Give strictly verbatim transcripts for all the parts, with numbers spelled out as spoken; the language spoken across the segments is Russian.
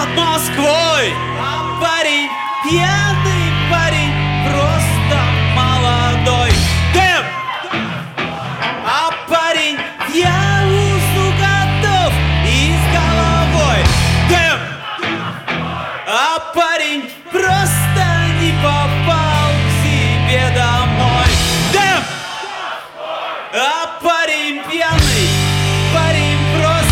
над Москвой, а парень пьяный, парень просто молодой. Дым! А парень в Яузу готов и с головой. Дым! А парень просто не попал к себе домой. Дым! А парень пьяный, парень просто.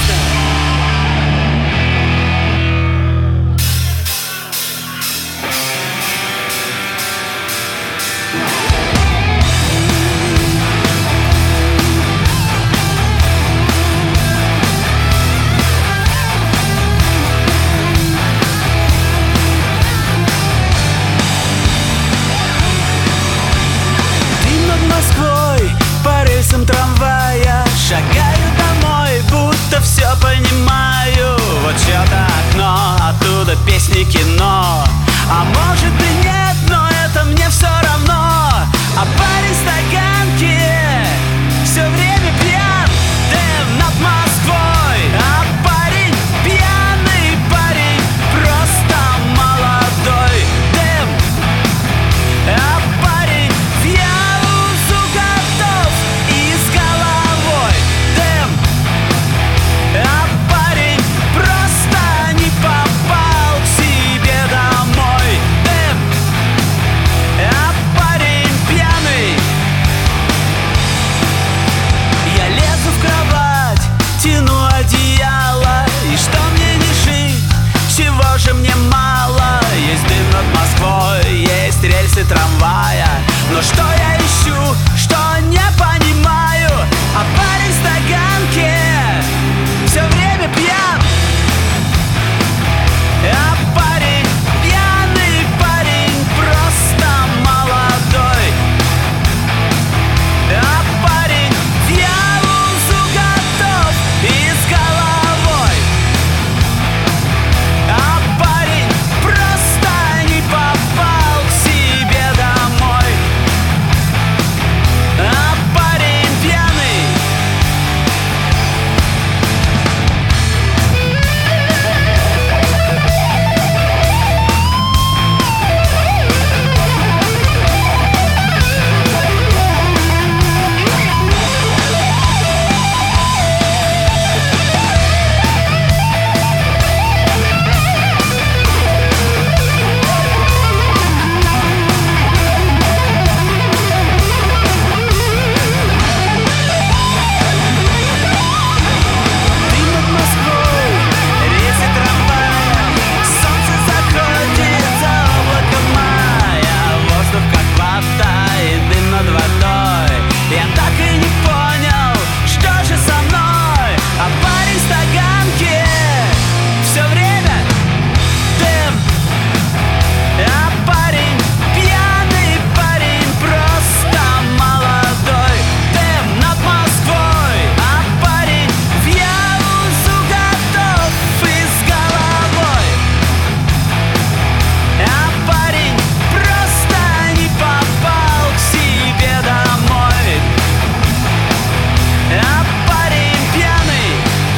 По рельсам трамвая шагаю домой, будто все понимаю. Вот чьё-то окно, оттуда песни, кино. А может и нет, но это мне все равно. А парень в стаканке все время пьян. Дым над Москвой, а парень пьяный, парень просто молодой. Дым, а парень в Яузу готов и с головой. Дым, а парень просто не попал к себе домой. Дым, а парень пьяный. Я лезу в кровать, тяну одеяло. И что мне не жить, чего же мне мало? Есть дым над Москвой, есть рельсы трамвая. Но что я ищу, что не понимаю? А парень в стаканке все время пьян. А парень пьяный, парень просто молодой. А парень в Яузу готов и с головой. А парень просто не попал к себе домой. А парень пьяный. Ты над Москвой, рельсы трамвая. Солнце заходит за облаком мая. Воздух как вата и дым над водой. Я так и не понял, что же со мной. А парень в стаканке все время дым. А парень пьяный, парень просто молодой. Дым над Москвой, а парень в Яузу готов и с головой. А парень просто не попал к себе домой. А парень пьяный.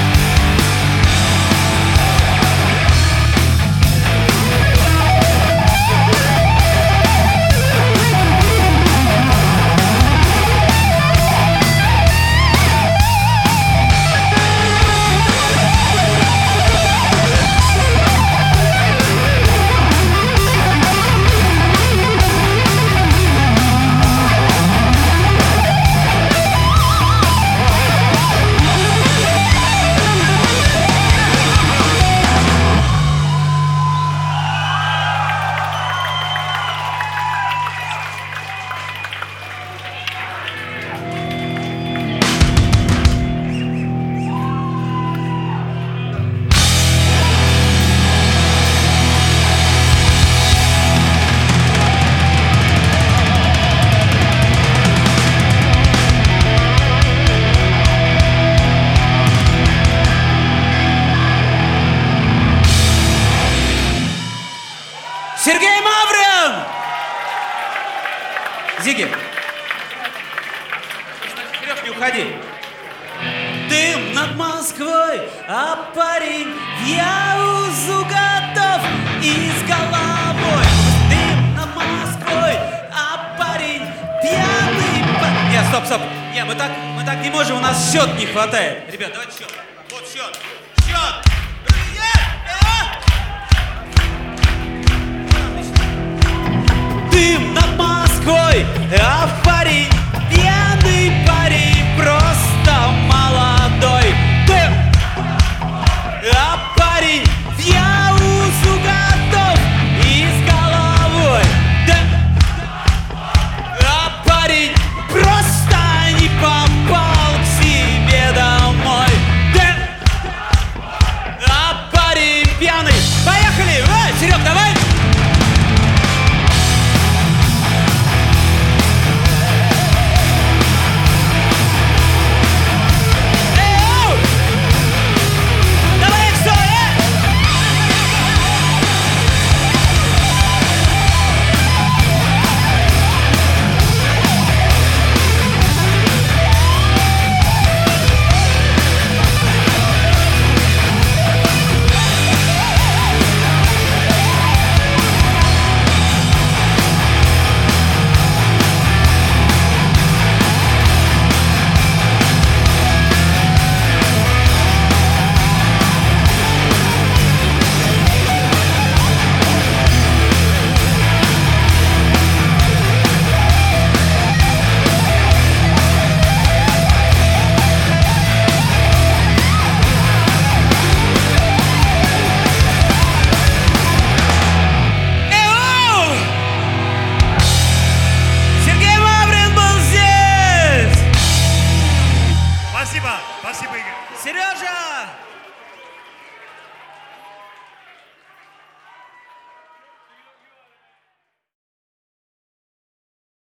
Сергей Маврин! Зиги, вперед не уходи. Дым над Москвой, а парень в Яузу готов. стоп. Не, мы так, мы так не можем, у нас счет не хватает. Ребят, давайте счет.